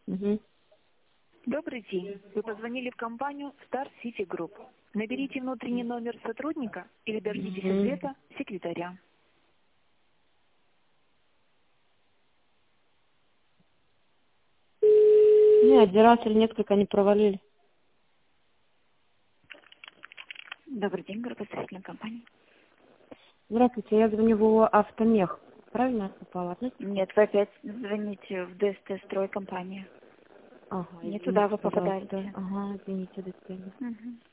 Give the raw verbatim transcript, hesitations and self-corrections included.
Угу. Добрый день. Вы позвонили в компанию Star City Group. Наберите внутренний номер сотрудника или дождитесь Угу. ответа секретаря. Не, один раз или несколько они провалили. Добрый день, группа строительной компании. Здравствуйте, я звоню в Автомех. Правильно я попала? Знаете? Нет, вы опять звоните в ДСТ стройкомпания. Ага, Не извините, туда вы пожалуйста. попадаете. Ага, извините, до свидания. Мгм.